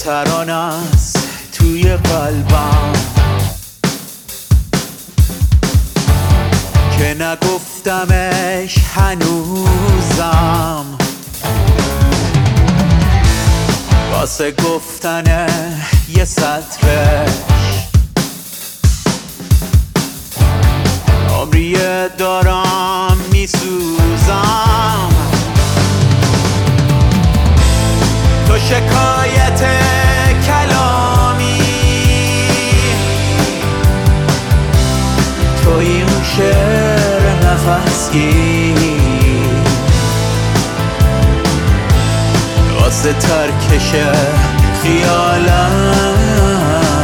ترانه است توی قلبم که نگفتمش هنوزم، واسه گفتن یه سطرش عمریه دارم میسوزم. تو شکایت کلامی، توی اون شعر نفسگیر واسه ترکش خیالم،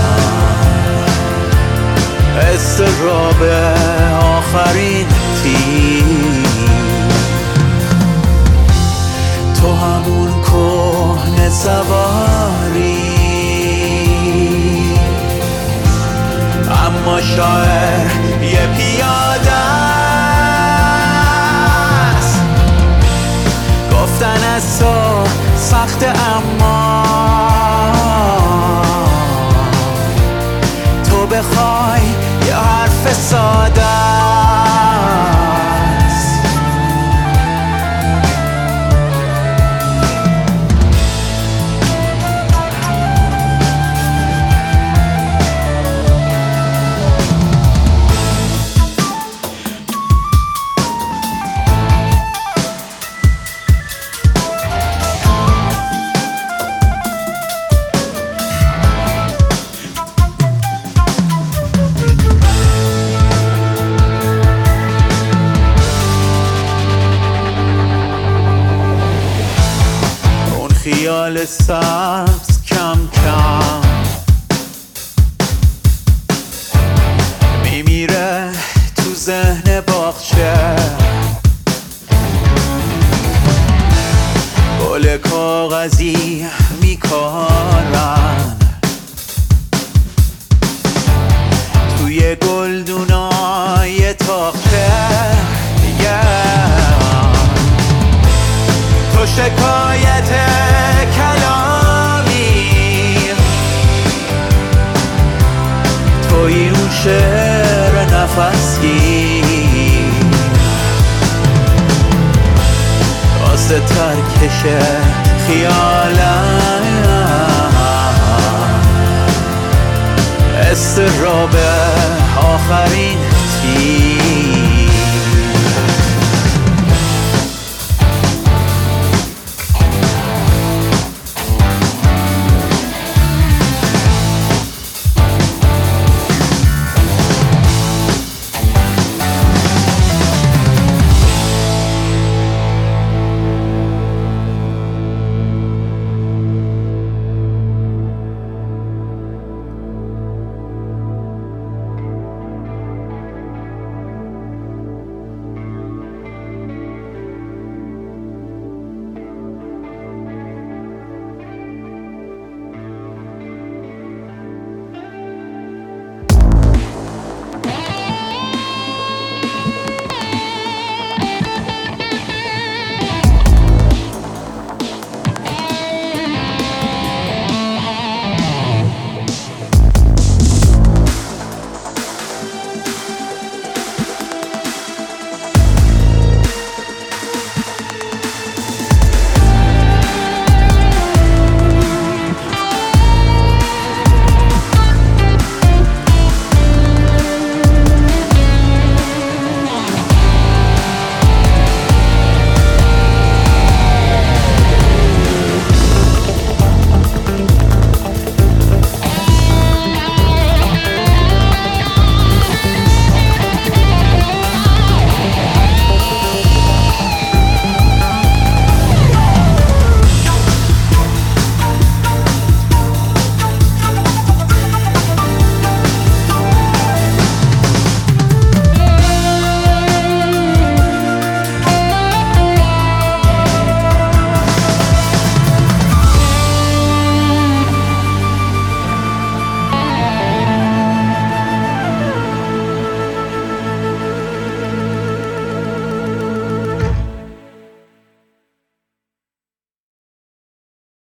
استراب آخرین تیر. تو همون کهنه سواری، اما شاعر یه پیاده است. گفتن از تو سخت اما تو بخوای یه حرف ساده است. خیال سبز کم کم میمیره تو ذهن باغچه، گل کاغذی میکارن توی گلدونای تاخته. تو شکایت کلامی، توی اون شعر نفسگیر واسه ترکش خیالم، استراب آخرین تیر.